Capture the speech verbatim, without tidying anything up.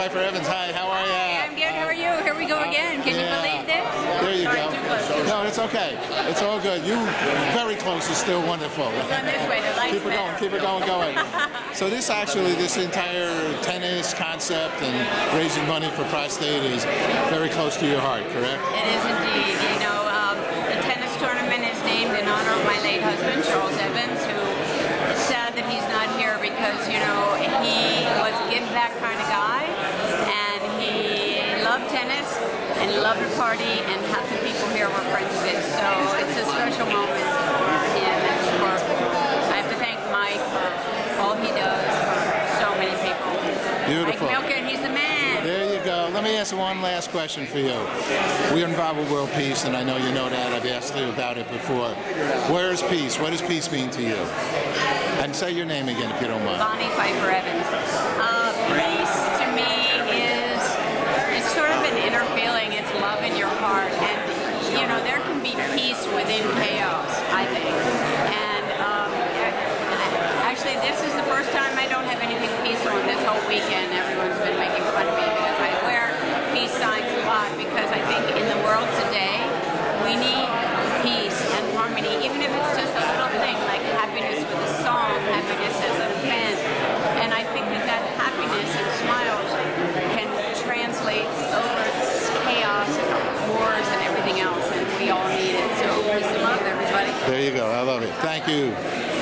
Pfeiffer Evans, hi, how are you? Hi, I'm good. How are you? Here we go again. Can yeah. you believe this? There you Sorry, go. too close. No, it's okay. It's all good. You very close is still wonderful. Going this way. The lights Keep it going. better. Keep it going. Going. So this actually, this entire tennis concept and raising money for prostate is very close to your heart, correct? It is indeed. You know, um, the tennis tournament is named in honor of my late husband, Charles Evans, who is sad that he's not here because, you know, he was a give back kind of guy, and he loved tennis and he loved to party, and half the people here were friends of his. So it's a special moment for him, and for I have to thank Mike for all he does for so many people. Beautiful. Mike Milken, he's the man. There you go. Let me ask one last question for you. We're involved with world peace, and I know you know that. I've asked you about it before. Where is peace? What does peace mean to you? And say your name again, if you don't mind. Bonnie Pfeiffer Evans. Uh, peace to me is it's sort of an inner feeling. It's love in your heart, and you know there can be peace within chaos, I think. And um, actually, this is the first time I don't have anything peaceful in this whole weekend. Everyone's been making fun of me because I wear peace signs a lot, because I think in the world today we need peace and harmony, even if it's just a little thing like happiness with a song, happiness as an event. And I think that that happiness and smiles can translate over chaos and wars and everything else, and we all need it. So peace and love, everybody. There you go. I love it. Thank you.